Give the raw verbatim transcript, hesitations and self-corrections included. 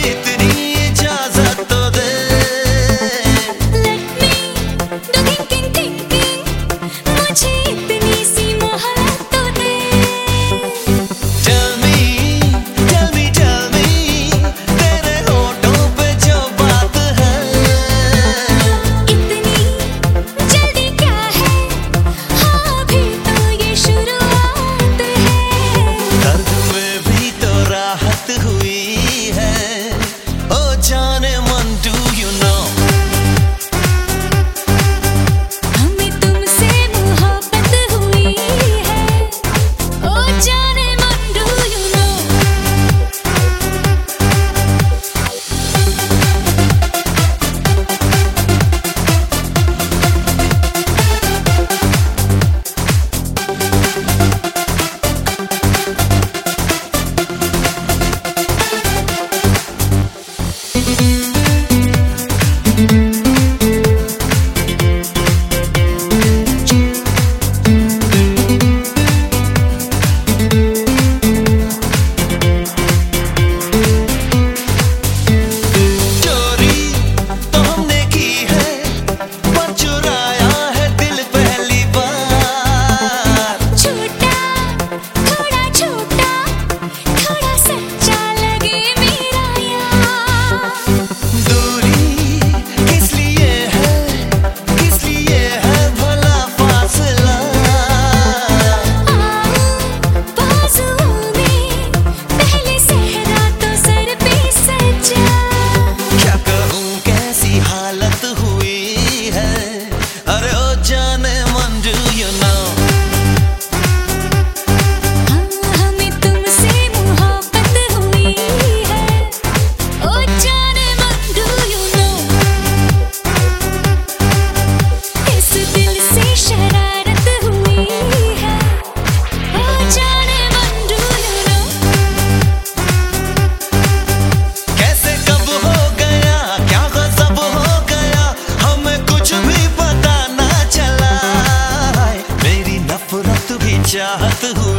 इतनी इजाजत तो दे। Let me do thinking thinking, मुझे इतनी सी मोहलत तो दे। Tell me, tell me, tell me, तेरे होठों पे जो बात है। इतनी जल्दी क्या है, हाँ अभी तो ये शुरुआत है। दर्द में भी तो राहत हुई है, ओ जाने मन, do you know? हमें तुमसे मोहब्बत हुई है, ओ जाने मन, do you know? चोरी तो हमने की है, पर चुराया है दिल पहली बार। छोटा थोड़ा छोटा, थोड़ा सच्चा लगे मेरा यार। दूरी किस लिए है, किस लिए है भला फासला। आओ बाजुओं में, पहले सहरा तो सर पे सजा। क्या कहूँ कैसी हालत हुई है, अरे ओ जाने मन, do you know? हाँ हमें तुमसे मोहब्बत हुई है, ओ जाने मन, do you know? इस दिल से शरारत हुई है, ओ जाने मन, do you know? कैसे कब हो गया, क्या गजब हो गया, हमें कुछ भी पता ना चला। मेरी नफरत भी चाहत हुई